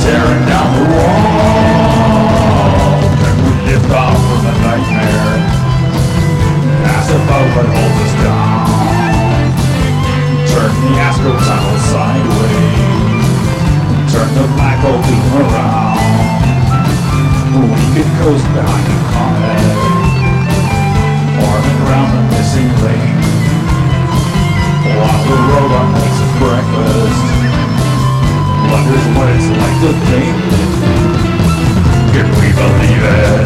tearing down the wall. Then we lift off from the nightmare, pass a boat that holds us down. Turn the astral tunnel sideways, turn the black hole beam around. We could coast behind the comet, orbit around the missing link, while the robot makes us breakfast. Wonders what it's like to think. Can we believe it?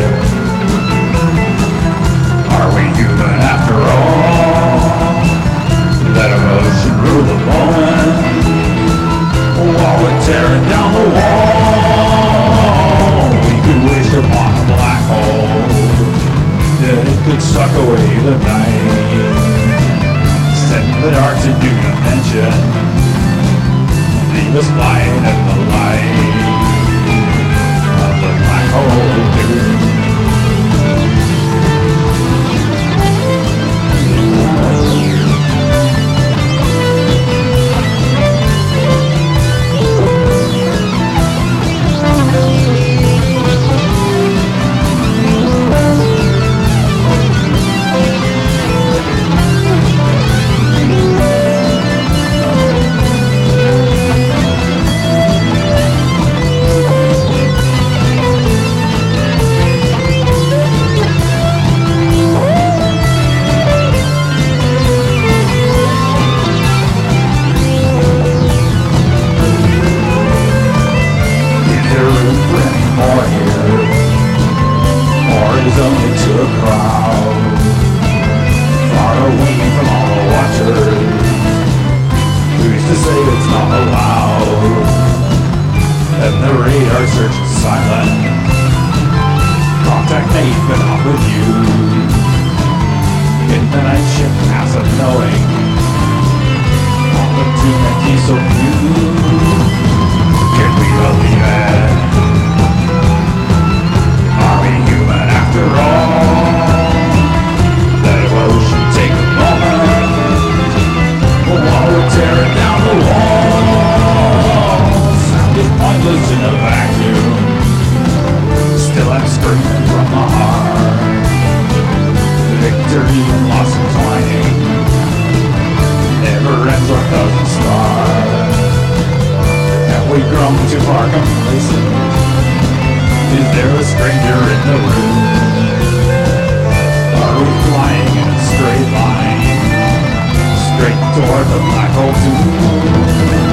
Are we human after all? Let emotion rule the moment, while we're tearing down the wall. We could wish upon a black hole that it could suck away the night, send the dark to new dimension, leave us lying in the light of the black hole doom. Only to a crowd, far away from all the watchers. Who's to say it's not allowed? And the radar search is silent. Contact made but not with you. In the night shift pass of knowing, all the doom and key so few. Can we believe it? Are we human after all? Let emotion take a moment, while we're tearing down the wall. Sound is pointless in a vacuum, still I'm screaming from the heart. Victory and loss entwining, never ends or doesn't start. Have we grown too far complacent? Is there a stranger in the room? Are we flying in a straight line, straight toward the black hole doom?